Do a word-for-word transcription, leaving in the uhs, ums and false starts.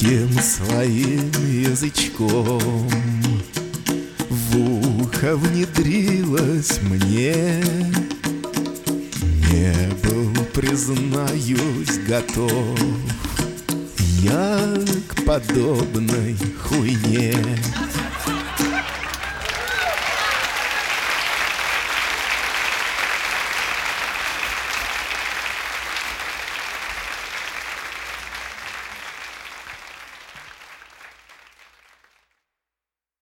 тонким своим язычком в ухо внедрилась мне. Не был, признаюсь, готов я к подобной хуйне.